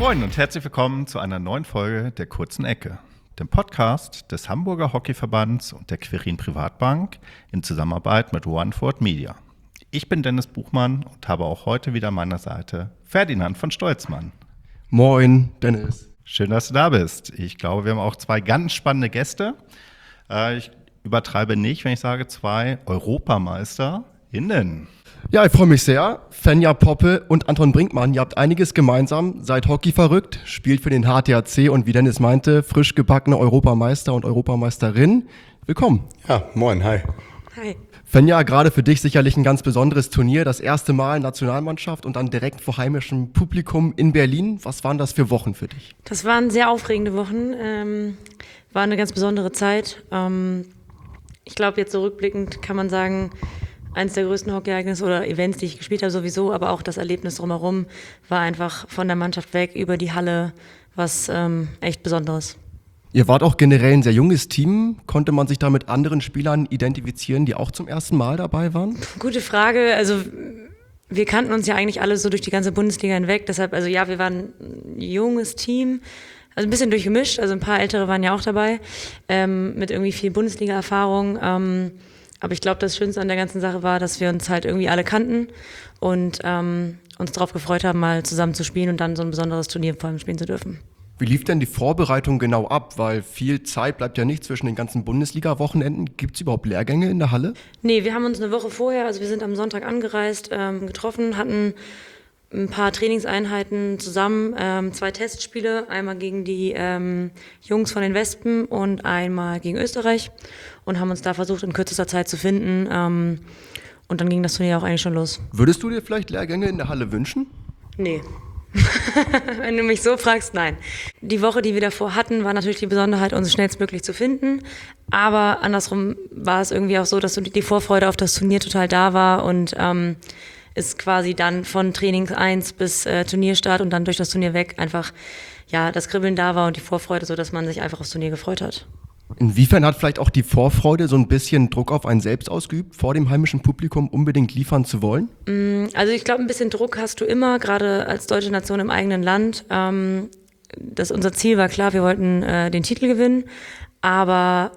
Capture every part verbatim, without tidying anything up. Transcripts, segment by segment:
Moin und herzlich willkommen zu einer neuen Folge der Kurzen Ecke, dem Podcast des Hamburger Hockeyverbands und der Quirin Privatbank in Zusammenarbeit mit OneFord Media. Ich bin Dennis Buchmann und habe auch heute wieder an meiner Seite Ferdinand von Stolzmann. Moin, Dennis. Schön, dass du da bist. Ich glaube, wir haben auch zwei ganz spannende Gäste. Äh, ich übertreibe nicht, wenn ich sage zwei EuropameisterInnen. Ja, ich freue mich sehr. Fenja Poppe und Anton Brinkmann, ihr habt einiges gemeinsam, seid Hockey verrückt, spielt für den H T A C und wie Dennis meinte, frisch gebackene Europameister und Europameisterin. Willkommen. Ja, moin, hi. Hi. Fenja, gerade für dich sicherlich ein ganz besonderes Turnier, das erste Mal Nationalmannschaft und dann direkt vor heimischem Publikum in Berlin. Was waren das für Wochen für dich? Das waren sehr aufregende Wochen, ähm, war eine ganz besondere Zeit. Ähm, ich glaube, jetzt so rückblickend kann man sagen, eines der größten Hockey-Ereignisse oder Events, die ich gespielt habe sowieso, aber auch das Erlebnis drumherum war einfach von der Mannschaft weg über die Halle was ähm, echt Besonderes. Ihr wart auch generell ein sehr junges Team. Konnte man sich da mit anderen Spielern identifizieren, die auch zum ersten Mal dabei waren? Gute Frage. Also wir kannten uns ja eigentlich alle so durch die ganze Bundesliga hinweg. Deshalb, also ja, wir waren ein junges Team. Also ein bisschen durchgemischt. Also ein paar Ältere waren ja auch dabei. Ähm, mit irgendwie viel Bundesliga-Erfahrung. Ähm, aber ich glaube, das Schönste an der ganzen Sache war, dass wir uns halt irgendwie alle kannten und ähm, uns darauf gefreut haben, mal zusammen zu spielen und dann so ein besonderes Turnier vor allem spielen zu dürfen. Wie lief denn die Vorbereitung genau ab? Weil viel Zeit bleibt ja nicht zwischen den ganzen Bundesliga-Wochenenden. Gibt es überhaupt Lehrgänge in der Halle? Nee, wir haben uns eine Woche vorher, also wir sind am Sonntag angereist, ähm, getroffen, hatten ein paar Trainingseinheiten zusammen, ähm, zwei Testspiele, einmal gegen die ähm, Jungs von den Wespen und einmal gegen Österreich und haben uns da versucht, in kürzester Zeit zu finden. Ähm, und dann ging das Turnier auch eigentlich schon los. Würdest du dir vielleicht Lehrgänge in der Halle wünschen? Nee. Wenn du mich so fragst, nein. Die Woche, die wir davor hatten, war natürlich die Besonderheit, uns schnellstmöglich zu finden. Aber andersrum war es irgendwie auch so, dass die Vorfreude auf das Turnier total da war und ähm, ist quasi dann von Training eins bis äh, Turnierstart und dann durch das Turnier weg einfach ja das Kribbeln da war und die Vorfreude, so dass man sich einfach aufs Turnier gefreut hat. Inwiefern hat vielleicht auch die Vorfreude so ein bisschen Druck auf einen selbst ausgeübt, vor dem heimischen Publikum unbedingt liefern zu wollen? Also ich glaube, ein bisschen Druck hast du immer, gerade als deutsche Nation im eigenen Land. Ähm, das, unser Ziel war klar, wir wollten äh, den Titel gewinnen, aber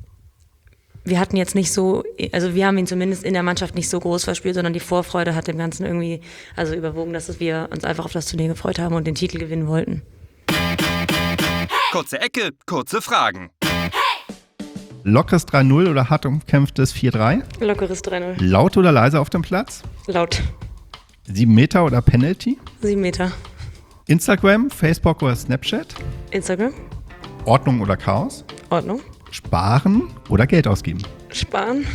wir hatten jetzt nicht so, also wir haben ihn zumindest in der Mannschaft nicht so groß verspielt, sondern die Vorfreude hat dem Ganzen irgendwie also überwogen, dass wir uns einfach auf das Turnier gefreut haben und den Titel gewinnen wollten. Kurze Ecke, kurze Fragen. Lockeres drei null oder hart umkämpftes vier drei? Lockeres drei null. Laut oder leise auf dem Platz? Laut. Sieben Meter oder Penalty? Sieben Meter. Instagram, Facebook oder Snapchat? Instagram. Ordnung oder Chaos? Ordnung. Sparen oder Geld ausgeben? Sparen.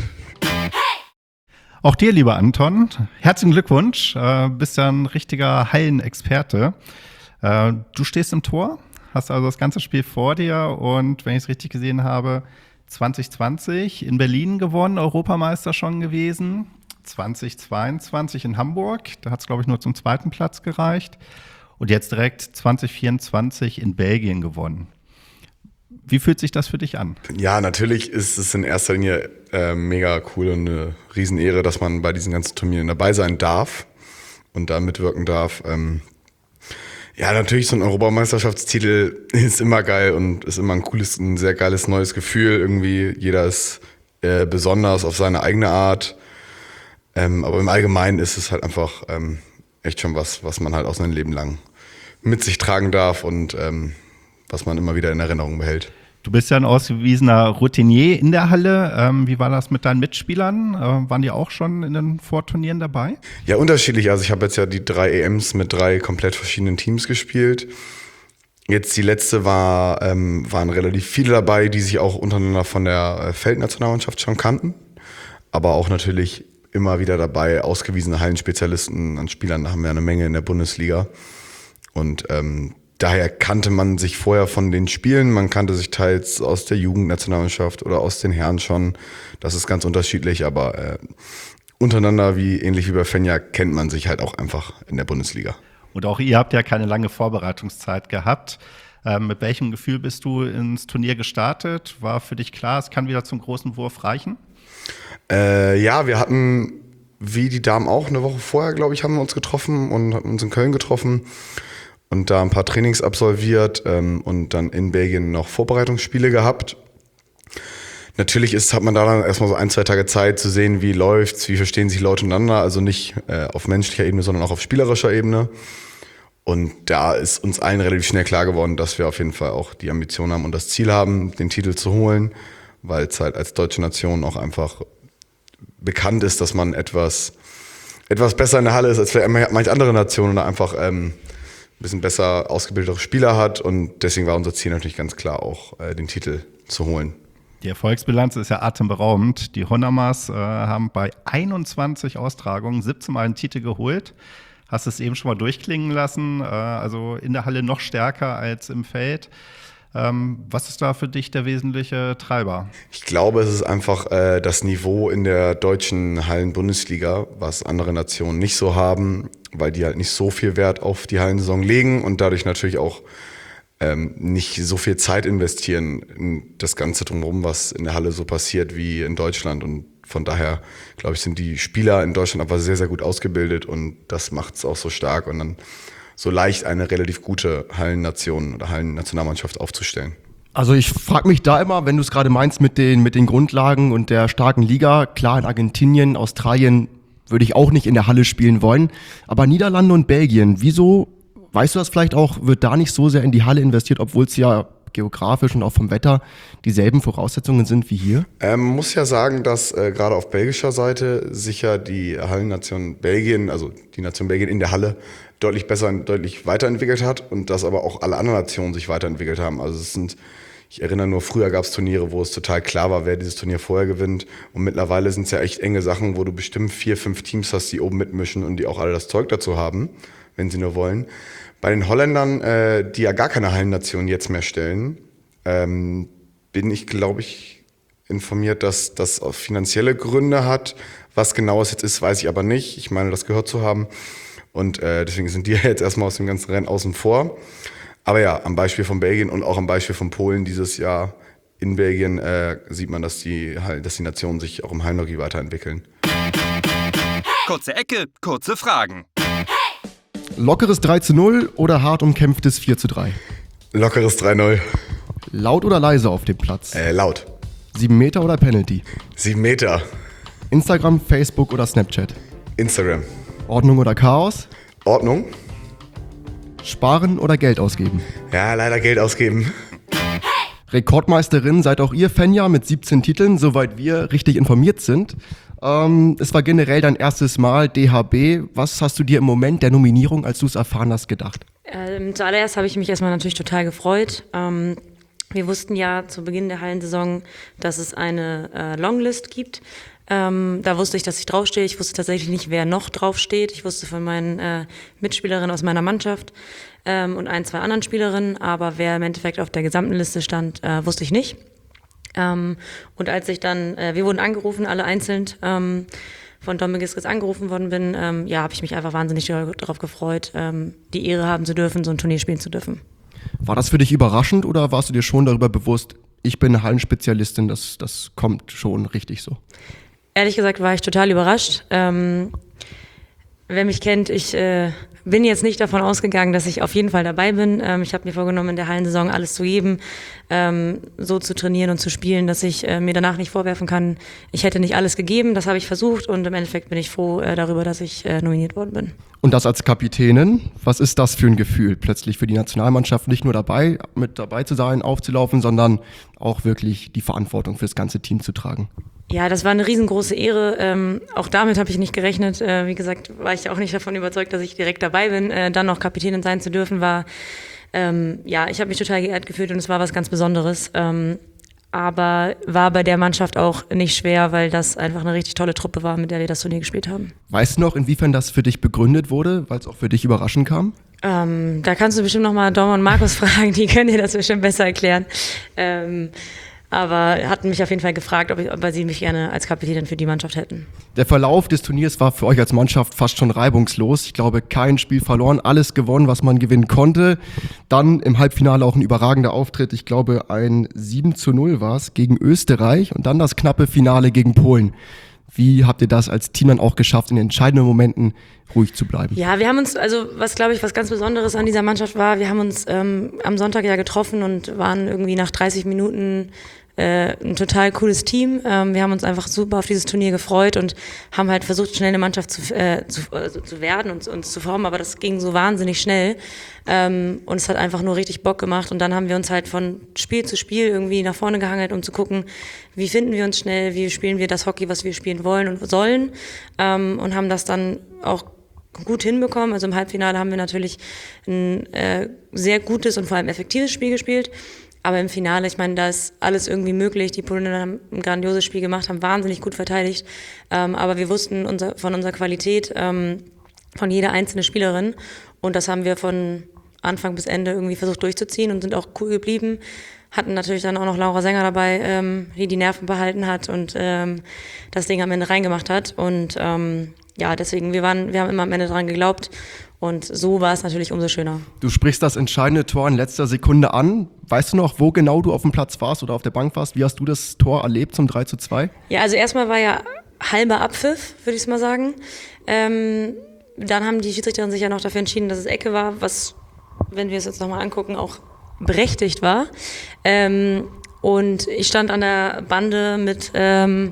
Auch dir, lieber Anton, herzlichen Glückwunsch. Du bist ja ein richtiger Hallenexperte. Du stehst im Tor, hast also das ganze Spiel vor dir und wenn ich es richtig gesehen habe, zwanzig zwanzig in Berlin gewonnen, Europameister schon gewesen. zwanzig zweiundzwanzig in Hamburg, da hat es, glaube ich, nur zum zweiten Platz gereicht. Und jetzt direkt zwanzig vierundzwanzig in Belgien gewonnen. Wie fühlt sich das für dich an? Ja, natürlich ist es in erster Linie äh, mega cool und eine Riesenehre, dass man bei diesen ganzen Turnieren dabei sein darf und da mitwirken darf. Ähm, ja, natürlich so ein Europameisterschaftstitel ist immer geil und ist immer ein cooles, ein sehr geiles neues Gefühl. Irgendwie jeder ist äh, besonders auf seine eigene Art. Ähm, aber im Allgemeinen ist es halt einfach ähm, echt schon was, was man halt auch sein Leben lang mit sich tragen darf und ähm, was man immer wieder in Erinnerung behält. Du bist ja ein ausgewiesener Routinier in der Halle. Ähm, wie war das mit deinen Mitspielern? Ähm, waren die auch schon in den Vorturnieren dabei? Ja, unterschiedlich. Also ich habe jetzt ja die drei E Ms mit drei komplett verschiedenen Teams gespielt. Jetzt die letzte war, ähm, waren relativ viele dabei, die sich auch untereinander von der Feldnationalmannschaft schon kannten. Aber auch natürlich immer wieder dabei ausgewiesene Hallenspezialisten an Spielern. Da haben wir eine Menge in der Bundesliga. Und ähm, daher kannte man sich vorher von den Spielen, man kannte sich teils aus der Jugendnationalmannschaft oder aus den Herren schon. Das ist ganz unterschiedlich, aber äh, untereinander, wie ähnlich wie bei Fenja, kennt man sich halt auch einfach in der Bundesliga. Und auch ihr habt ja keine lange Vorbereitungszeit gehabt. Ähm, mit welchem Gefühl bist du ins Turnier gestartet? War für dich klar, es kann wieder zum großen Wurf reichen? Äh, ja, wir hatten, wie die Damen auch, eine Woche vorher, glaube ich, haben wir uns getroffen und haben uns in Köln getroffen. und da ein paar Trainings absolviert ähm, und dann in Belgien noch Vorbereitungsspiele gehabt. Natürlich ist, hat man da dann erstmal so ein, zwei Tage Zeit zu sehen, wie läuft's, wie verstehen sich Leute untereinander, also nicht äh, auf menschlicher Ebene, sondern auch auf spielerischer Ebene. Und da ist uns allen relativ schnell klar geworden, dass wir auf jeden Fall auch die Ambition haben und das Ziel haben, den Titel zu holen, weil es halt als deutsche Nation auch einfach bekannt ist, dass man etwas, etwas besser in der Halle ist als vielleicht manche andere Nationen oder einfach ähm, ein bisschen besser ausgebildete Spieler hat. Und deswegen war unser Ziel natürlich ganz klar auch, äh, den Titel zu holen. Die Erfolgsbilanz ist ja atemberaubend. Die Honnamas äh, haben bei einundzwanzig Austragungen siebzehn Mal einen Titel geholt. Hast es eben schon mal durchklingen lassen, äh, also in der Halle noch stärker als im Feld. Ähm, was ist da für dich der wesentliche Treiber? Ich glaube, es ist einfach äh, das Niveau in der deutschen Hallen-Bundesliga, was andere Nationen nicht so haben, weil die halt nicht so viel Wert auf die Hallensaison legen und dadurch natürlich auch ähm, nicht so viel Zeit investieren in das Ganze drumherum, was in der Halle so passiert wie in Deutschland. Und von daher, glaube ich, sind die Spieler in Deutschland aber sehr, sehr gut ausgebildet und das macht es auch so stark und dann so leicht eine relativ gute Hallennation oder Hallennationalmannschaft aufzustellen. Also ich frage mich da immer, wenn du es gerade meinst mit den, mit den Grundlagen und der starken Liga, klar in Argentinien, Australien würde ich auch nicht in der Halle spielen wollen, aber Niederlande und Belgien, wieso, weißt du das vielleicht auch, wird da nicht so sehr in die Halle investiert, obwohl es ja geografisch und auch vom Wetter dieselben Voraussetzungen sind wie hier? Ähm, muss ja sagen, dass äh, gerade auf belgischer Seite sicher die Hallennation Belgien, also die Nation Belgien in der Halle, deutlich besser, deutlich weiterentwickelt hat und dass aber auch alle anderen Nationen sich weiterentwickelt haben. Also es sind, ich erinnere nur, früher gab es Turniere, wo es total klar war, wer dieses Turnier vorher gewinnt und mittlerweile sind es ja echt enge Sachen, wo du bestimmt vier, fünf Teams hast, die oben mitmischen und die auch alle das Zeug dazu haben, wenn sie nur wollen. Bei den Holländern, äh, die ja gar keine Hallennation jetzt mehr stellen, ähm, bin ich, glaube ich, informiert, dass das auch finanzielle Gründe hat. Was genau es jetzt ist, weiß ich aber nicht. Ich meine, das gehört zu haben. Und äh, deswegen sind die jetzt erstmal aus dem ganzen Rennen außen vor. Aber ja, am Beispiel von Belgien und auch am Beispiel von Polen dieses Jahr in Belgien äh, sieht man, dass die, dass die Nationen sich auch im Hallenhockey weiterentwickeln. Kurze Ecke, kurze Fragen. Lockeres drei zu null oder hart umkämpftes vier zu drei? Lockeres drei null. Laut oder leise auf dem Platz? Äh, laut. Sieben Meter oder Penalty? Sieben Meter. Instagram, Facebook oder Snapchat? Instagram. Ordnung oder Chaos? Ordnung. Sparen oder Geld ausgeben? Ja, leider Geld ausgeben. Rekordmeisterin seid auch ihr, Fenja, mit siebzehn Titeln, soweit wir richtig informiert sind. Ähm, es war generell dein erstes Mal D H B. Was hast du dir im Moment der Nominierung, als du es erfahren hast, gedacht? Ähm, zuallererst habe ich mich erstmal natürlich total gefreut. Ähm, wir wussten ja zu Beginn der Hallensaison, dass es eine äh, Longlist gibt. Ähm, da wusste ich, dass ich draufstehe. Ich wusste tatsächlich nicht, wer noch draufsteht. Ich wusste von meinen äh, Mitspielerinnen aus meiner Mannschaft ähm, und ein, zwei anderen Spielerinnen. Aber wer im Endeffekt auf der gesamten Liste stand, äh, wusste ich nicht. Ähm, und als ich dann, äh, wir wurden angerufen, alle einzeln, ähm, von Dom Giskis angerufen worden bin, ähm, ja, habe ich mich einfach wahnsinnig darauf gefreut, ähm, die Ehre haben zu dürfen, so ein Turnier spielen zu dürfen. War das für dich überraschend oder warst du dir schon darüber bewusst, ich bin eine Hallenspezialistin, das, das kommt schon richtig so? Ehrlich gesagt war ich total überrascht. Ähm, wer mich kennt, ich äh, bin jetzt nicht davon ausgegangen, dass ich auf jeden Fall dabei bin. Ähm, ich habe mir vorgenommen, in der Hallensaison alles zu geben, ähm, so zu trainieren und zu spielen, dass ich äh, mir danach nicht vorwerfen kann, ich hätte nicht alles gegeben. Das habe ich versucht und im Endeffekt bin ich froh äh, darüber, dass ich äh, nominiert worden bin. Und das als Kapitänin, was ist das für ein Gefühl, plötzlich für die Nationalmannschaft nicht nur dabei, mit dabei zu sein, aufzulaufen, sondern auch wirklich die Verantwortung für das ganze Team zu tragen? Ja, das war eine riesengroße Ehre. Ähm, auch damit habe ich nicht gerechnet. Äh, wie gesagt, war ich auch nicht davon überzeugt, dass ich direkt dabei bin. Äh, dann noch Kapitänin sein zu dürfen, war, ähm, ja, ich habe mich total geehrt gefühlt und es war was ganz Besonderes. Ähm, aber war bei der Mannschaft auch nicht schwer, weil das einfach eine richtig tolle Truppe war, mit der wir das Turnier gespielt haben. Weißt du noch, inwiefern das für dich begründet wurde, weil es auch für dich überraschend kam? Ähm, da kannst du bestimmt nochmal Dom und Markus fragen, die können dir das bestimmt besser erklären. Ähm, Aber hatten mich auf jeden Fall gefragt, ob, ich, ob sie mich gerne als Kapitänin für die Mannschaft hätten. Der Verlauf des Turniers war für euch als Mannschaft fast schon reibungslos. Ich glaube, kein Spiel verloren, alles gewonnen, was man gewinnen konnte. Dann im Halbfinale auch ein überragender Auftritt. Ich glaube, ein sieben zu null war es gegen Österreich und dann das knappe Finale gegen Polen. Wie habt ihr das als Team dann auch geschafft, in entscheidenden Momenten ruhig zu bleiben? Ja, wir haben uns, also was glaube ich, was ganz Besonderes an dieser Mannschaft war, wir haben uns ähm, am Sonntag ja getroffen und waren irgendwie nach dreißig Minuten äh, ein total cooles Team. Ähm, wir haben uns einfach super auf dieses Turnier gefreut und haben halt versucht, schnell eine Mannschaft zu, äh, zu, also zu werden und uns zu formen, aber das ging so wahnsinnig schnell ähm, und es hat einfach nur richtig Bock gemacht und dann haben wir uns halt von Spiel zu Spiel irgendwie nach vorne gehangelt, um zu gucken, wie finden wir uns schnell, wie spielen wir das Hockey, was wir spielen wollen und sollen ähm, und haben das dann auch gut hinbekommen. Also im Halbfinale haben wir natürlich ein äh, sehr gutes und vor allem effektives Spiel gespielt. Aber im Finale, ich meine, da ist alles irgendwie möglich. Die Polen haben ein grandioses Spiel gemacht, haben wahnsinnig gut verteidigt. Ähm, aber wir wussten unser, von unserer Qualität, ähm, von jeder einzelnen Spielerin. Und das haben wir von Anfang bis Ende irgendwie versucht durchzuziehen und sind auch cool geblieben. Hatten natürlich dann auch noch Laura Sänger dabei, ähm, die die Nerven behalten hat und ähm, das Ding am Ende reingemacht hat. Und ähm, ja, deswegen, wir waren, wir haben immer am Ende dran geglaubt. Und so war es natürlich umso schöner. Du sprichst das entscheidende Tor in letzter Sekunde an. Weißt du noch, wo genau du auf dem Platz warst oder auf der Bank warst? Wie hast du das Tor erlebt zum drei zu zwei? Ja, also erstmal war ja halber Abpfiff, würde ich es mal sagen. Ähm, dann haben die Schiedsrichterinnen sich ja noch dafür entschieden, dass es Ecke war, was, wenn wir es jetzt nochmal angucken, auch berechtigt war. Ähm, und ich stand an der Bande mit ähm,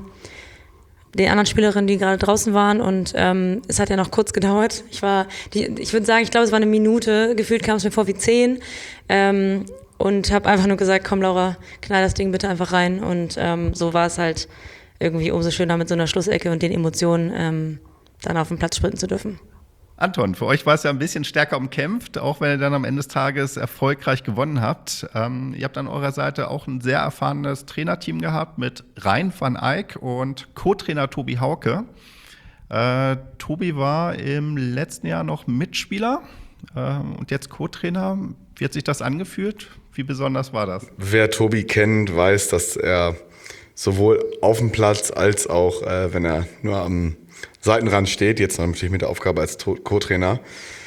den anderen Spielerinnen, die gerade draußen waren und ähm, es hat ja noch kurz gedauert. Ich war, die, ich würde sagen, ich glaube, es war eine Minute, gefühlt kam es mir vor wie zehn ähm, und habe einfach nur gesagt, komm Laura, knall das Ding bitte einfach rein und ähm, so war es halt irgendwie umso schöner mit so einer Schlussecke und den Emotionen ähm, dann auf den Platz sprinten zu dürfen. Anton, für euch war es ja ein bisschen stärker umkämpft, auch wenn ihr dann am Ende des Tages erfolgreich gewonnen habt. Ähm, ihr habt an eurer Seite auch ein sehr erfahrenes Trainerteam gehabt mit Rein van Eyck und Co-Trainer Tobi Hauke. Äh, Tobi war im letzten Jahr noch Mitspieler äh, und jetzt Co-Trainer. Wie hat sich das angefühlt? Wie besonders war das? Wer Tobi kennt, weiß, dass er sowohl auf dem Platz als auch, äh, wenn er nur am Seitenrand steht, jetzt natürlich mit der Aufgabe als Co-Trainer,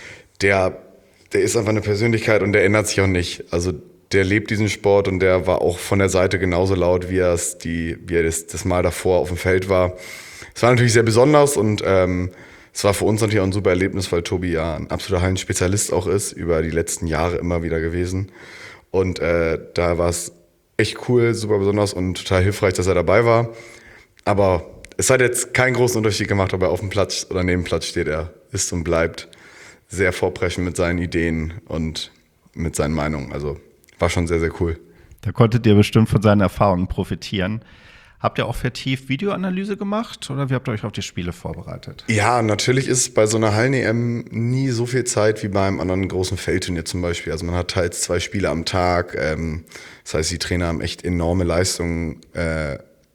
der, der ist einfach eine Persönlichkeit und der ändert sich auch nicht. Also der lebt diesen Sport und der war auch von der Seite genauso laut, wie er es die, wie er das, das Mal davor auf dem Feld war. Es war natürlich sehr besonders und ähm, es war für uns natürlich auch ein super Erlebnis, weil Tobi ja ein absoluter Hallenspezialist auch ist, über die letzten Jahre immer wieder gewesen. Und äh, da war es echt cool, super besonders und total hilfreich, dass er dabei war. Aber es hat jetzt keinen großen Unterschied gemacht, ob er auf dem Platz oder neben dem Platz steht. Er ist und bleibt sehr vorpreschend mit seinen Ideen und mit seinen Meinungen. Also war schon sehr, sehr cool. Da konntet ihr bestimmt von seinen Erfahrungen profitieren. Habt ihr auch vertieft Videoanalyse gemacht oder wie habt ihr euch auf die Spiele vorbereitet? Ja, natürlich ist bei so einer Hallen-E M nie so viel Zeit wie beim anderen großen Feldturnier zum Beispiel. Also man hat teils zwei Spiele am Tag. Ähm, das heißt, die Trainer haben echt enorme Leistungen, äh,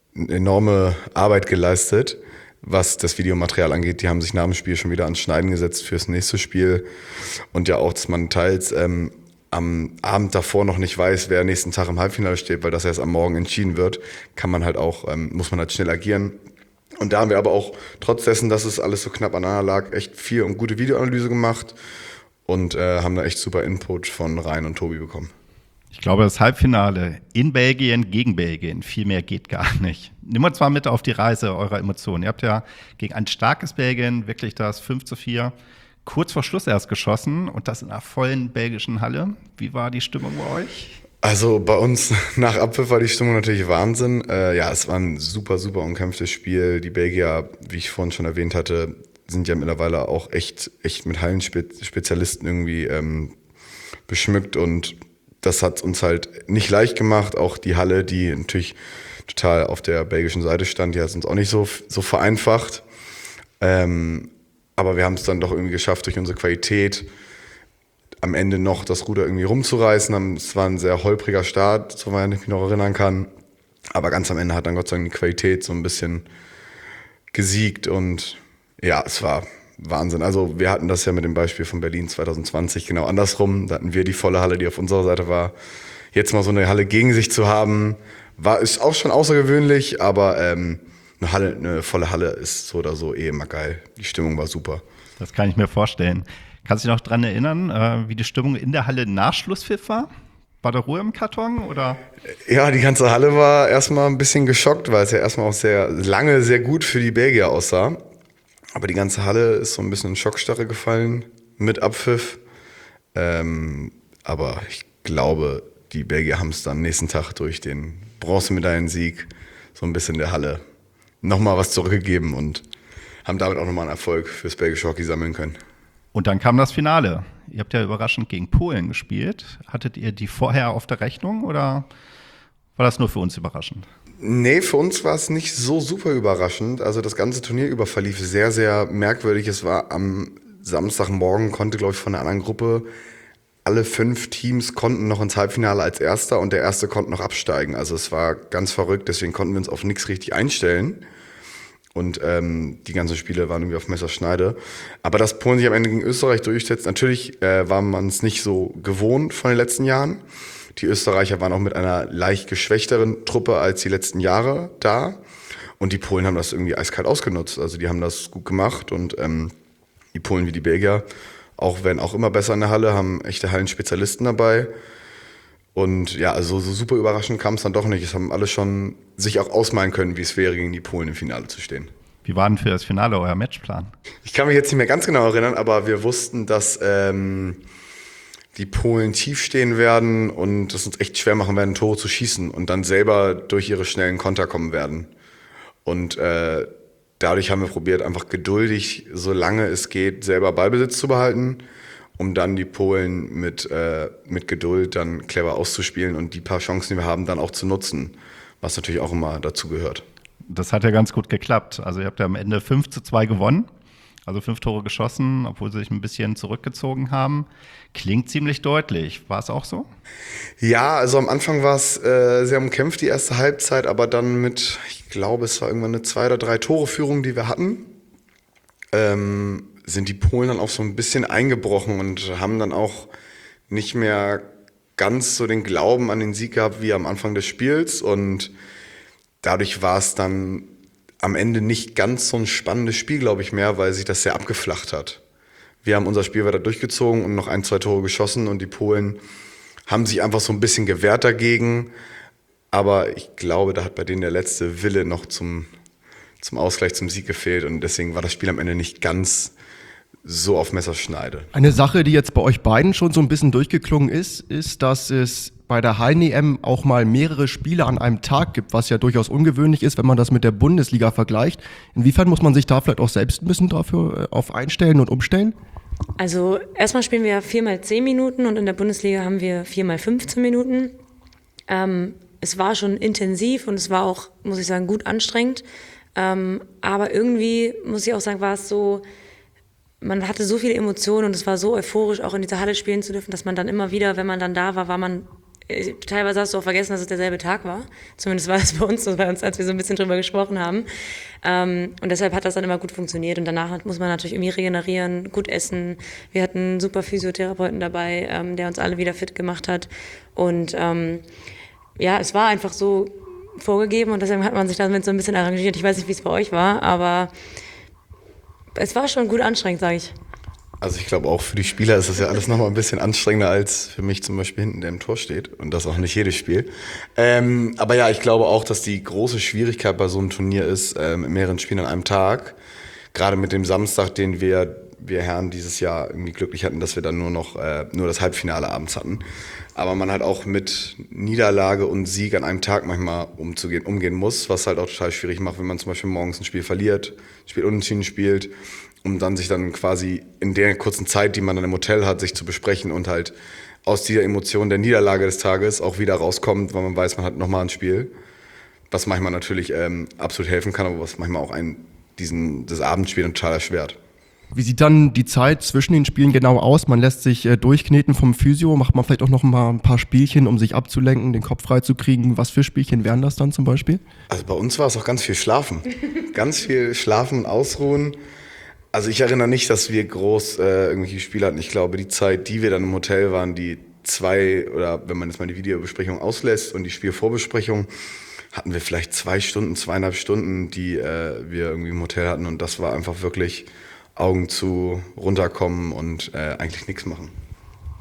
enorme Arbeit geleistet, was das Videomaterial angeht. Die haben sich nach dem Spiel schon wieder ans Schneiden gesetzt fürs nächste Spiel. Und ja auch, dass man teils ähm, am Abend davor noch nicht weiß, wer nächsten Tag im Halbfinale steht, weil das erst am Morgen entschieden wird, kann man halt auch, ähm, muss man halt schnell agieren. Und da haben wir aber auch, trotz dessen, dass es alles so knapp aneinander lag, echt viel und gute Videoanalyse gemacht und äh, haben da echt super Input von Rein und Tobi bekommen. Ich glaube, das Halbfinale in Belgien gegen Belgien, viel mehr geht gar nicht. Nimm uns mal mit auf die Reise eurer Emotionen. Ihr habt ja gegen ein starkes Belgien wirklich das fünf zu vier kurz vor Schluss erst geschossen und das in einer vollen belgischen Halle. Wie war die Stimmung bei euch? Also bei uns nach Abpfiff war die Stimmung natürlich Wahnsinn. Äh, ja, es war ein super, super umkämpftes Spiel. Die Belgier, wie ich vorhin schon erwähnt hatte, sind ja mittlerweile auch echt, echt mit Hallenspezialisten irgendwie ähm, beschmückt und das hat uns halt nicht leicht gemacht. Auch die Halle, die natürlich total auf der belgischen Seite stand, die hat es uns auch nicht so, so vereinfacht. Ähm, aber wir haben es dann doch irgendwie geschafft, durch unsere Qualität am Ende noch das Ruder irgendwie rumzureißen. Es war ein sehr holpriger Start, soweit ich mich noch erinnern kann. Aber ganz am Ende hat dann Gott sei Dank die Qualität so ein bisschen gesiegt. Und ja, es war Wahnsinn. Also wir hatten das ja mit dem Beispiel von Berlin zwanzig zwanzig genau andersrum. Da hatten wir die volle Halle, die auf unserer Seite war. Jetzt mal so eine Halle gegen sich zu haben, war ist auch schon außergewöhnlich, aber ähm, eine Halle, eine volle Halle ist so oder so eh immer geil. Die Stimmung war super. Das kann ich mir vorstellen. Kannst du dich noch dran erinnern, äh, wie die Stimmung in der Halle nach Schlusspfiff war? War da Ruhe im Karton oder? Ja, die ganze Halle war erstmal ein bisschen geschockt, weil es ja erstmal auch sehr lange sehr gut für die Belgier aussah. Aber die ganze Halle ist so ein bisschen in Schockstarre gefallen mit Abpfiff. Ähm, aber ich glaube, die Belgier haben es dann am nächsten Tag durch den Bronzemedaillensieg so ein bisschen der Halle nochmal was zurückgegeben und haben damit auch nochmal einen Erfolg fürs belgische Hockey sammeln können. Und dann kam das Finale. Ihr habt ja überraschend gegen Polen gespielt. Hattet ihr die vorher auf der Rechnung oder war das nur für uns überraschend? Nee, für uns war es nicht so super überraschend. Also das ganze Turnier über verlief sehr, sehr merkwürdig. Es war am Samstagmorgen, konnte, glaube ich, von der anderen Gruppe alle fünf Teams konnten noch ins Halbfinale als Erster und der Erste konnte noch absteigen. Also es war ganz verrückt, deswegen konnten wir uns auf nichts richtig einstellen. Und ähm, die ganzen Spiele waren irgendwie auf Messerschneide. Aber dass Polen sich am Ende gegen Österreich durchsetzt, natürlich äh, war man es nicht so gewohnt von den letzten Jahren. Die Österreicher waren auch mit einer leicht geschwächteren Truppe als die letzten Jahre da. Und die Polen haben das irgendwie eiskalt ausgenutzt. Also die haben das gut gemacht. Und ähm, die Polen wie die Belgier, auch werden auch immer besser in der Halle, haben echte Hallenspezialisten dabei. Und ja, also so super überraschend kam es dann doch nicht. Es haben alle schon sich auch ausmalen können, wie es wäre, gegen die Polen im Finale zu stehen. Wie war denn für das Finale euer Matchplan? Ich kann mich jetzt nicht mehr ganz genau erinnern, aber wir wussten, dass ähm, die Polen tief stehen werden und es uns echt schwer machen werden, Tore zu schießen und dann selber durch ihre schnellen Konter kommen werden. Und äh, dadurch haben wir probiert, einfach geduldig, solange es geht, selber Ballbesitz zu behalten, um dann die Polen mit, äh, mit Geduld dann clever auszuspielen und die paar Chancen, die wir haben, dann auch zu nutzen, was natürlich auch immer dazu gehört. Das hat ja ganz gut geklappt. Also ihr habt ja am Ende fünf zu zwei gewonnen, also fünf Tore geschossen, obwohl sie sich ein bisschen zurückgezogen haben. Klingt ziemlich deutlich. War es auch so? Ja, also am Anfang war es äh, sehr umkämpft, die erste Halbzeit, aber dann mit, ich glaube, es war irgendwann eine zwei oder drei Tore-Führung, die wir hatten, ähm, sind die Polen dann auch so ein bisschen eingebrochen und haben dann auch nicht mehr ganz so den Glauben an den Sieg gehabt wie am Anfang des Spiels. Und dadurch war es dann am Ende nicht ganz so ein spannendes Spiel, glaube ich, mehr, weil sich das sehr abgeflacht hat. Wir haben unser Spiel weiter durchgezogen und noch ein, zwei Tore geschossen und die Polen haben sich einfach so ein bisschen gewehrt dagegen. Aber ich glaube, da hat bei denen der letzte Wille noch zum, zum Ausgleich, zum Sieg gefehlt. Und deswegen war das Spiel am Ende nicht ganz so auf Messerschneide. Eine Sache, die jetzt bei euch beiden schon so ein bisschen durchgeklungen ist, ist, dass es bei der Hallen-E M auch mal mehrere Spiele an einem Tag gibt, was ja durchaus ungewöhnlich ist, wenn man das mit der Bundesliga vergleicht. Inwiefern muss man sich da vielleicht auch selbst ein bisschen dafür auf einstellen und umstellen? Also erstmal spielen wir vier mal zehn Minuten und in der Bundesliga haben wir vier mal fünfzehn Minuten. Ähm, es war schon intensiv und es war auch, muss ich sagen, gut anstrengend. Ähm, aber irgendwie, muss ich auch sagen, war es so, man hatte so viele Emotionen und es war so euphorisch, auch in dieser Halle spielen zu dürfen, dass man dann immer wieder, wenn man dann da war, war man, äh, teilweise hast du auch vergessen, dass es derselbe Tag war. Zumindest war es bei uns so, bei uns, als wir so ein bisschen drüber gesprochen haben. Ähm, und deshalb hat das dann immer gut funktioniert. Und danach muss man natürlich irgendwie regenerieren, gut essen. Wir hatten einen super Physiotherapeuten dabei, ähm, der uns alle wieder fit gemacht hat. Und ähm, ja, es war einfach so vorgegeben und deshalb hat man sich damit so ein bisschen arrangiert. Ich weiß nicht, wie es bei euch war, aber es war schon gut anstrengend, sage ich. Also ich glaube auch für die Spieler ist das ja alles nochmal ein bisschen anstrengender als für mich zum Beispiel hinten, der im Tor steht. Und das auch nicht jedes Spiel. Ähm, aber ja, ich glaube auch, dass die große Schwierigkeit bei so einem Turnier ist, ähm, mit mehreren Spielen an einem Tag. Gerade mit dem Samstag, den wir, wir Herren dieses Jahr irgendwie glücklich hatten, dass wir dann nur noch äh, nur das Halbfinale abends hatten. Aber man halt auch mit Niederlage und Sieg an einem Tag manchmal umzugehen, umgehen muss, was halt auch total schwierig macht, wenn man zum Beispiel morgens ein Spiel verliert, ein Spiel unentschieden spielt, um dann sich dann quasi in der kurzen Zeit, die man dann im Hotel hat, sich zu besprechen und halt aus dieser Emotion der Niederlage des Tages auch wieder rauskommt, weil man weiß, man hat nochmal ein Spiel, was manchmal natürlich ähm, absolut helfen kann, aber was manchmal auch einen, diesen, das Abendspiel total erschwert. Wie sieht dann die Zeit zwischen den Spielen genau aus? Man lässt sich äh, durchkneten vom Physio, macht man vielleicht auch noch mal ein paar Spielchen, um sich abzulenken, den Kopf frei zu kriegen. Was für Spielchen wären das dann zum Beispiel? Also bei uns war es auch ganz viel Schlafen. Ganz viel Schlafen und Ausruhen. Also ich erinnere nicht, dass wir groß äh, irgendwelche Spiele hatten. Ich glaube, die Zeit, die wir dann im Hotel waren, die zwei, oder wenn man jetzt mal die Videobesprechung auslässt und die Spielvorbesprechung, hatten wir vielleicht zwei Stunden, zweieinhalb Stunden, die äh, wir irgendwie im Hotel hatten. Und das war einfach wirklich Augen zu, runterkommen und äh, eigentlich nichts machen.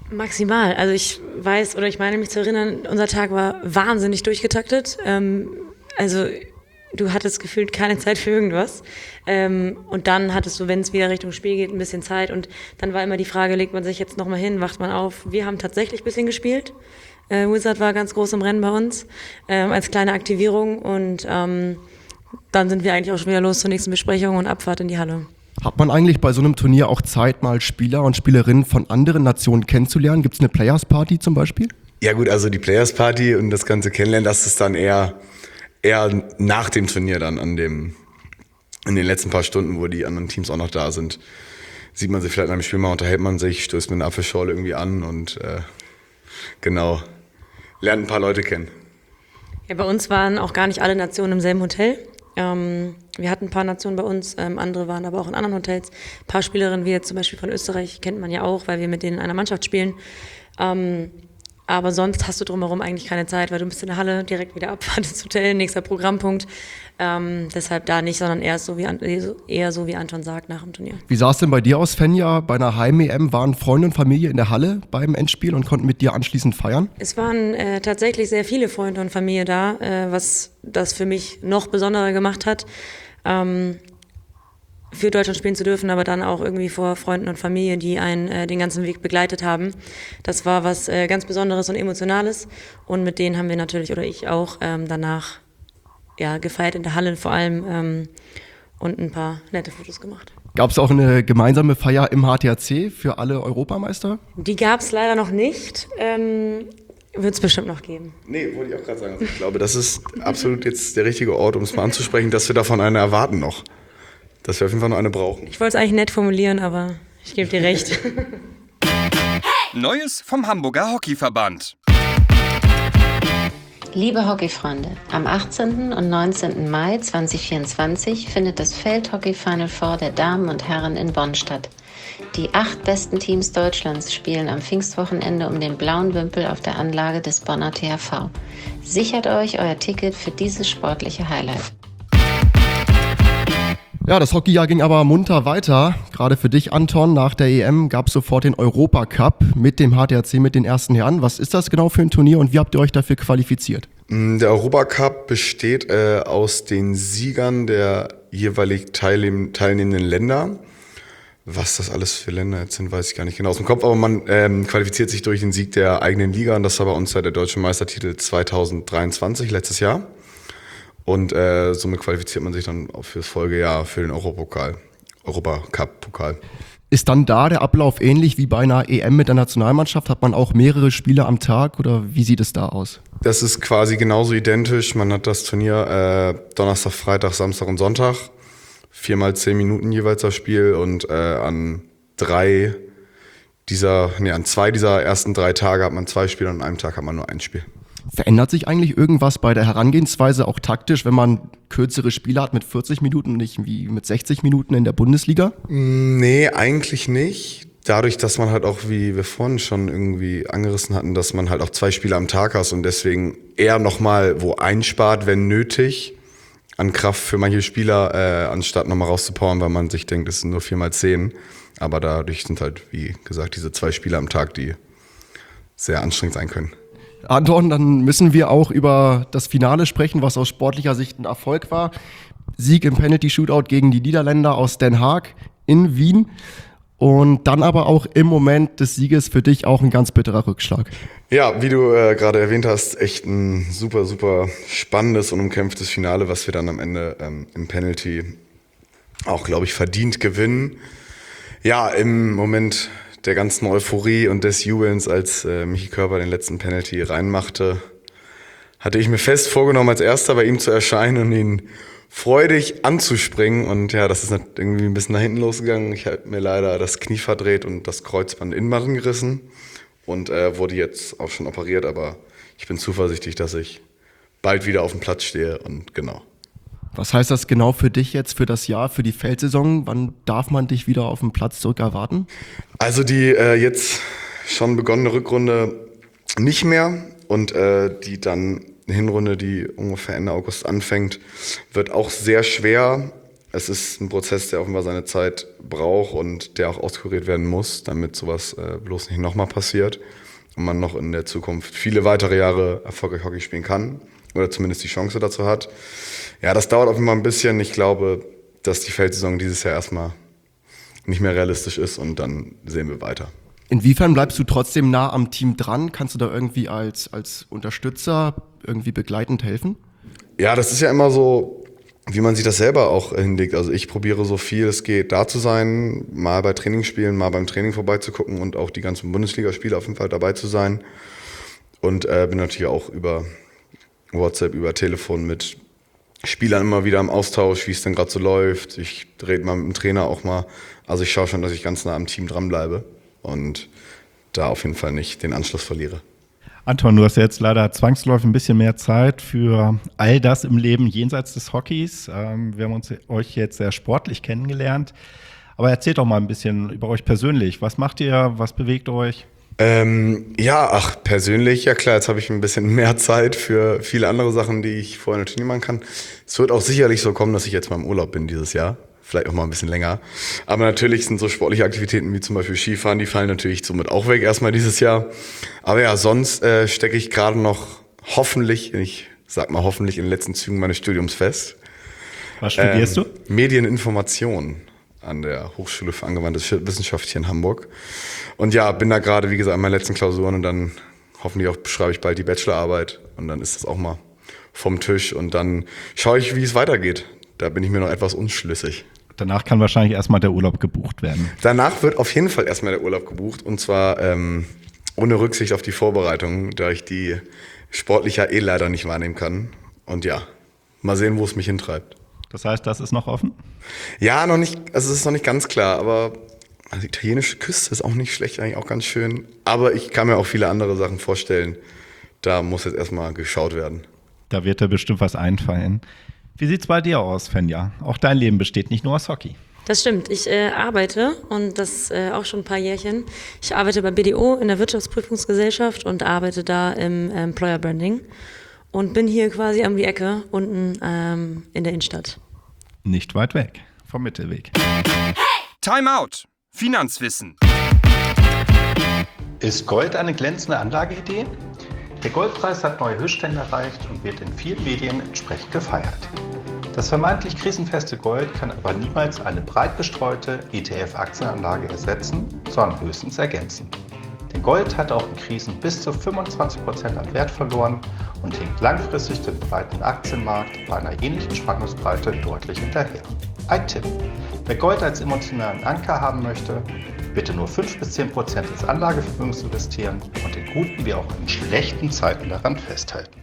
Maximal. Also ich weiß oder ich meine mich zu erinnern, unser Tag war wahnsinnig durchgetaktet. Ähm, also du hattest gefühlt keine Zeit für irgendwas. Ähm, und dann hattest du, wenn es wieder Richtung Spiel geht, ein bisschen Zeit. Und dann war immer die Frage, legt man sich jetzt nochmal hin, wacht man auf? Wir haben tatsächlich ein bisschen gespielt. Äh, Wizard war ganz groß im Rennen bei uns, ähm, als kleine Aktivierung. Und ähm, dann sind wir eigentlich auch schon wieder los zur nächsten Besprechung und Abfahrt in die Halle. Hat man eigentlich bei so einem Turnier auch Zeit, mal Spieler und Spielerinnen von anderen Nationen kennenzulernen? Gibt es eine Players Party zum Beispiel? Ja gut, also die Players Party und das ganze Kennenlernen, das ist dann eher, eher nach dem Turnier dann an dem, in den letzten paar Stunden, wo die anderen Teams auch noch da sind. Sieht man sich vielleicht nach dem Spiel mal, unterhält man sich, stößt mit einer Apfelschorle irgendwie an und äh, genau, lernt ein paar Leute kennen. Ja, bei uns waren auch gar nicht alle Nationen im selben Hotel. Ähm, wir hatten ein paar Nationen bei uns, ähm, andere waren aber auch in anderen Hotels. Ein paar Spielerinnen, wie jetzt zum Beispiel von Österreich, kennt man ja auch, weil wir mit denen in einer Mannschaft spielen. Ähm, aber sonst hast du drumherum eigentlich keine Zeit, weil du bist in der Halle, direkt wieder Abfahrt ins Hotel, nächster Programmpunkt. Ähm, deshalb da nicht, sondern eher so, wie, eher so wie Anton sagt, nach dem Turnier. Wie sah es denn bei dir aus, Fenja? Bei einer Heim-E M waren Freunde und Familie in der Halle beim Endspiel und konnten mit dir anschließend feiern? Es waren äh, tatsächlich sehr viele Freunde und Familie da, äh, was das für mich noch besonderer gemacht hat, ähm, für Deutschland spielen zu dürfen, aber dann auch irgendwie vor Freunden und Familie, die einen äh, den ganzen Weg begleitet haben. Das war was äh, ganz Besonderes und Emotionales und mit denen haben wir natürlich, oder ich auch, ähm, danach ja, gefeiert in der Halle vor allem ähm, und ein paar nette Fotos gemacht. Gab es auch eine gemeinsame Feier im H T A C für alle Europameister? Die gab es leider noch nicht, ähm, wird es bestimmt noch geben. Nee, wollte ich auch gerade sagen. Also ich glaube, das ist absolut jetzt der richtige Ort, um es mal anzusprechen, dass wir davon eine erwarten noch. Dass wir auf jeden Fall noch eine brauchen. Ich wollte es eigentlich nett formulieren, aber ich gebe dir recht. Neues vom Hamburger Hockeyverband. Liebe Hockeyfreunde, am achtzehnten und neunzehnten Mai zweitausendvierundzwanzig findet das Feldhockey Final Four der Damen und Herren in Bonn statt. Die acht besten Teams Deutschlands spielen am Pfingstwochenende um den blauen Wimpel auf der Anlage des Bonner T H V. Sichert euch euer Ticket für dieses sportliche Highlight. Ja, das Hockeyjahr ging aber munter weiter. Gerade für dich, Anton, nach der E M gab es sofort den Europacup mit dem H T A C, mit den ersten Herren. Was ist das genau für ein Turnier und wie habt ihr euch dafür qualifiziert? Der Europacup besteht äh, aus den Siegern der jeweilig teilnehm- teilnehmenden Länder. Was das alles für Länder jetzt sind, weiß ich gar nicht genau aus dem Kopf, aber man ähm, qualifiziert sich durch den Sieg der eigenen Liga und das war bei uns ja der deutsche Meistertitel zweitausenddreiundzwanzig, letztes Jahr. Und äh, somit qualifiziert man sich dann auch fürs Folgejahr für den Europapokal, Europacup-Pokal. Ist dann da der Ablauf ähnlich wie bei einer E M mit der Nationalmannschaft? Hat man auch mehrere Spiele am Tag oder wie sieht es da aus? Das ist quasi genauso identisch. Man hat das Turnier äh, Donnerstag, Freitag, Samstag und Sonntag. Viermal zehn Minuten jeweils das Spiel und äh, an drei dieser, nee, an zwei dieser ersten drei Tage hat man zwei Spiele und an einem Tag hat man nur ein Spiel. Verändert sich eigentlich irgendwas bei der Herangehensweise auch taktisch, wenn man kürzere Spiele hat mit vierzig Minuten und nicht wie mit sechzig Minuten in der Bundesliga? Nee, eigentlich nicht. Dadurch, dass man halt auch, wie wir vorhin schon irgendwie angerissen hatten, dass man halt auch zwei Spiele am Tag hast und deswegen eher nochmal wo einspart, wenn nötig, an Kraft für manche Spieler, äh, anstatt nochmal rauszupowern, weil man sich denkt, es sind nur vier mal zehn. Aber dadurch sind halt, wie gesagt, diese zwei Spiele am Tag, die sehr anstrengend sein können. Anton, dann müssen wir auch über das Finale sprechen, was aus sportlicher Sicht ein Erfolg war. Sieg im Penalty-Shootout gegen die Niederländer aus Den Haag in Wien. Und dann aber auch im Moment des Sieges für dich auch ein ganz bitterer Rückschlag. Ja, wie du äh, gerade erwähnt hast, echt ein super, super spannendes und umkämpftes Finale, was wir dann am Ende ähm, im Penalty auch, glaube ich, verdient gewinnen. Ja, im Moment der ganzen Euphorie und des Jubelns, als äh, Michi Körber den letzten Penalty reinmachte, hatte ich mir fest vorgenommen, als Erster bei ihm zu erscheinen und ihn freudig anzuspringen. Und ja, das ist irgendwie ein bisschen nach hinten losgegangen. Ich habe mir leider das Knie verdreht und das Kreuzband Innenband gerissen und äh, wurde jetzt auch schon operiert. Aber ich bin zuversichtlich, dass ich bald wieder auf dem Platz stehe und genau. Was heißt das genau für dich jetzt, für das Jahr, für die Feldsaison? Wann darf man dich wieder auf dem Platz zurück erwarten? Also die äh, jetzt schon begonnene Rückrunde nicht mehr und äh, die dann Hinrunde, die ungefähr Ende August anfängt, wird auch sehr schwer. es ist ein Prozess, der offenbar seine Zeit braucht und der auch auskuriert werden muss, damit sowas äh, bloß nicht nochmal passiert und man noch in der Zukunft viele weitere Jahre erfolgreich Hockey spielen kann oder zumindest die Chance dazu hat. Ja, das dauert auf jeden Fall ein bisschen. Ich glaube, dass die Feldsaison dieses Jahr erstmal nicht mehr realistisch ist und dann sehen wir weiter. Inwiefern bleibst du trotzdem nah am Team dran? Kannst du da irgendwie als, als Unterstützer irgendwie begleitend helfen? Ja, das ist ja immer so, wie man sich das selber auch hinlegt. Also ich probiere so viel es geht da zu sein, mal bei Trainingsspielen, mal beim Training vorbeizugucken und auch die ganzen Bundesligaspiele auf jeden Fall dabei zu sein. Und äh, bin natürlich auch über WhatsApp, über Telefon mit Spielern immer wieder im Austausch, wie es denn gerade so läuft. Ich rede mal mit dem Trainer auch mal. Also ich schaue schon, dass ich ganz nah am Team dranbleibe und da auf jeden Fall nicht den Anschluss verliere. Anton, du hast jetzt leider zwangsläufig ein bisschen mehr Zeit für all das im Leben jenseits des Hockeys. Ähm, wir haben uns euch jetzt sehr sportlich kennengelernt. Aber erzählt doch mal ein bisschen über euch persönlich. Was macht ihr? Was bewegt euch? Ähm, ja, ach, persönlich, ja klar, jetzt habe ich ein bisschen mehr Zeit für viele andere Sachen, die ich vorher natürlich nicht machen kann. Es wird auch sicherlich so kommen, dass ich jetzt mal im Urlaub bin dieses Jahr. Vielleicht auch mal ein bisschen länger. Aber natürlich sind so sportliche Aktivitäten wie zum Beispiel Skifahren, die fallen natürlich somit auch weg erstmal dieses Jahr. Aber ja, sonst äh, stecke ich gerade noch hoffentlich, ich sag mal hoffentlich in den letzten Zügen meines Studiums fest. Was studierst ähm, du? Medieninformation an der Hochschule für angewandte Wissenschaft hier in Hamburg. Und ja, bin da gerade, wie gesagt, an meinen letzten Klausuren und dann hoffentlich auch schreibe ich bald die Bachelorarbeit und dann ist das auch mal vom Tisch und dann schaue ich, wie es weitergeht. Da bin ich mir noch etwas unschlüssig. Danach kann wahrscheinlich erstmal der Urlaub gebucht werden. Danach wird auf jeden Fall erstmal der Urlaub gebucht und zwar ähm, ohne Rücksicht auf die Vorbereitung, da ich die sportlich ja eh leider nicht wahrnehmen kann. Und ja, mal sehen, wo es mich hintreibt. Das heißt, das ist noch offen? Ja, noch nicht, also es ist noch nicht ganz klar, aber die italienische Küste ist auch nicht schlecht, eigentlich auch ganz schön. Aber ich kann mir auch viele andere Sachen vorstellen. Da muss jetzt erstmal geschaut werden. Da wird dir bestimmt was einfallen. Wie sieht's bei dir aus, Fenja? Auch dein Leben besteht nicht nur aus Hockey. Das stimmt. Ich äh, arbeite und das äh, auch schon ein paar Jährchen. Ich arbeite bei B D O in der Wirtschaftsprüfungsgesellschaft und arbeite da im ähm, Employer Branding und bin hier quasi um die Ecke unten ähm, in der Innenstadt. Nicht weit weg vom Mittelweg. Timeout. Finanzwissen. Ist Gold eine glänzende Anlageidee? Der Goldpreis hat neue Höchststände erreicht und wird in vielen Medien entsprechend gefeiert. Das vermeintlich krisenfeste Gold kann aber niemals eine breit gestreute E T F-Aktienanlage ersetzen, sondern höchstens ergänzen. Denn Gold hat auch in Krisen bis zu fünfundzwanzig Prozent an Wert verloren und hinkt langfristig dem breiten Aktienmarkt bei einer ähnlichen Spannungsbreite deutlich hinterher. Ein Tipp: Wer Gold als emotionalen Anker haben möchte, bitte nur fünf bis zehn Prozent des Anlagevermögens investieren und in guten wie auch in schlechten Zeiten daran festhalten.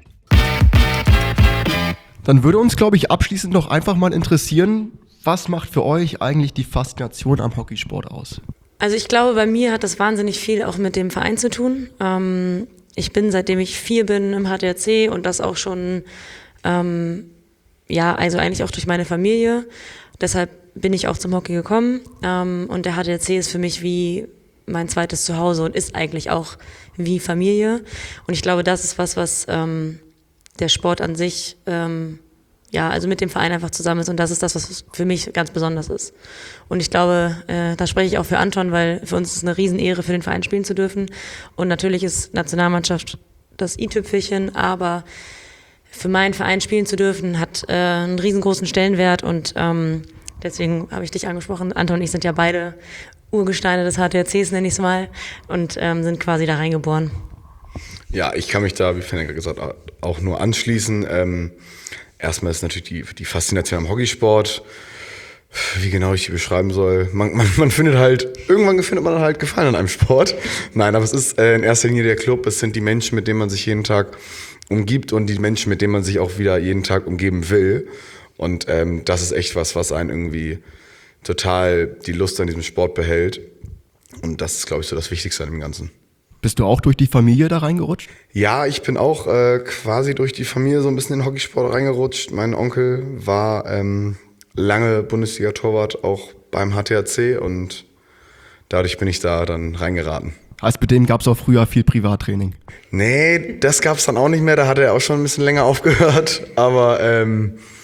Dann würde uns, glaube ich, abschließend noch einfach mal interessieren, was macht für euch eigentlich die Faszination am Hockeysport aus? Also ich glaube, bei mir hat das wahnsinnig viel auch mit dem Verein zu tun. Ähm, ich bin, seitdem ich vier bin, im H T R C und das auch schon, ähm, ja, also eigentlich auch durch meine Familie. Deshalb bin ich auch zum Hockey gekommen ähm, und der H T R C ist für mich wie mein zweites Zuhause und ist eigentlich auch wie Familie. Und ich glaube, das ist was, was ähm, der Sport an sich, ähm, ja, also mit dem Verein einfach zusammen ist und das ist das, was für mich ganz besonders ist. Und ich glaube, äh, da spreche ich auch für Anton, weil für uns ist es eine Riesenehre, für den Verein spielen zu dürfen. Und natürlich ist Nationalmannschaft das i-Tüpfelchen, aber für meinen Verein spielen zu dürfen, hat äh, einen riesengroßen Stellenwert und ähm, deswegen habe ich dich angesprochen. Anton und ich sind ja beide Urgesteine des H T R Cs, nenne ich es mal, und ähm, sind quasi da reingeboren. Ja, ich kann mich da, wie Fenja gesagt hat, auch nur anschließen. Ähm, erstmal ist natürlich die, die Faszination am Hockeysport, wie genau ich die beschreiben soll. Man, man, man findet halt, irgendwann findet man halt Gefallen an einem Sport. Nein, aber es ist äh, in erster Linie der Club, es sind die Menschen, mit denen man sich jeden Tag umgibt und die Menschen, mit denen man sich auch wieder jeden Tag umgeben will. Und ähm, das ist echt was, was einen irgendwie total die Lust an diesem Sport behält. Und das ist, glaube ich, so das Wichtigste an dem Ganzen. Bist du auch durch die Familie da reingerutscht? Ja, ich bin auch äh, quasi durch die Familie so ein bisschen in den Hockeysport reingerutscht. Mein Onkel war ähm, lange Bundesliga-Torwart auch beim H T R C und dadurch bin ich da dann reingeraten. Heißt, mit dem gab es auch früher viel Privattraining? Nee, das gab es dann auch nicht mehr. Da hat er auch schon ein bisschen länger aufgehört. Aber ähm,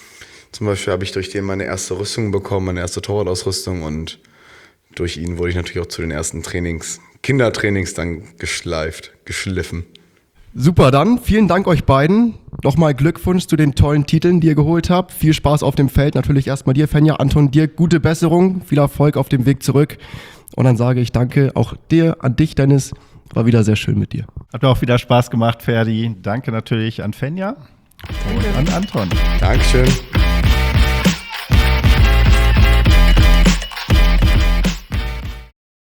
Zum Beispiel habe ich durch den meine erste Rüstung bekommen, meine erste Torwartausrüstung und durch ihn wurde ich natürlich auch zu den ersten Trainings, Kindertrainings dann geschleift, geschliffen. Super, dann vielen Dank euch beiden. Nochmal Glückwunsch zu den tollen Titeln, die ihr geholt habt. Viel Spaß auf dem Feld. Natürlich erstmal dir, Fenja. Anton, dir gute Besserung. Viel Erfolg auf dem Weg zurück. Und dann sage ich danke auch dir, an dich, Dennis. War wieder sehr schön mit dir. Hat mir auch wieder Spaß gemacht, Ferdi. Danke natürlich an Fenja und an Anton. Dankeschön.